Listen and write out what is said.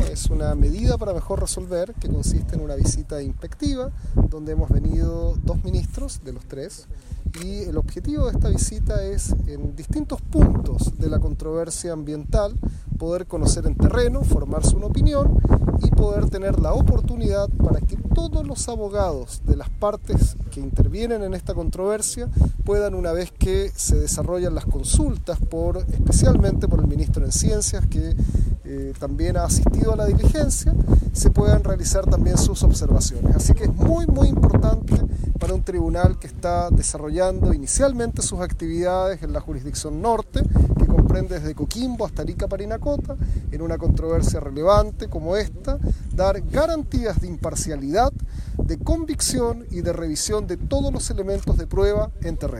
es una medida para mejor resolver que consiste en una visita inspectiva donde hemos venido 2 ministros de los 3 y el objetivo de esta visita es en distintos puntos de la controversia ambiental poder conocer en terreno, formarse una opinión y poder tener la oportunidad para que todos los abogados de las partes que intervienen en esta controversia puedan, una vez que se desarrollan las consultas, especialmente por el ministro en Ciencias, que también ha asistido a la diligencia, se puedan realizar también sus observaciones. Así que es muy importante para un tribunal que está desarrollando inicialmente sus actividades en la jurisdicción norte, que comprende desde Coquimbo hasta Arica, Parinacota, en una controversia relevante como esta, dar garantías de imparcialidad, de convicción y de revisión de todos los elementos de prueba en terreno.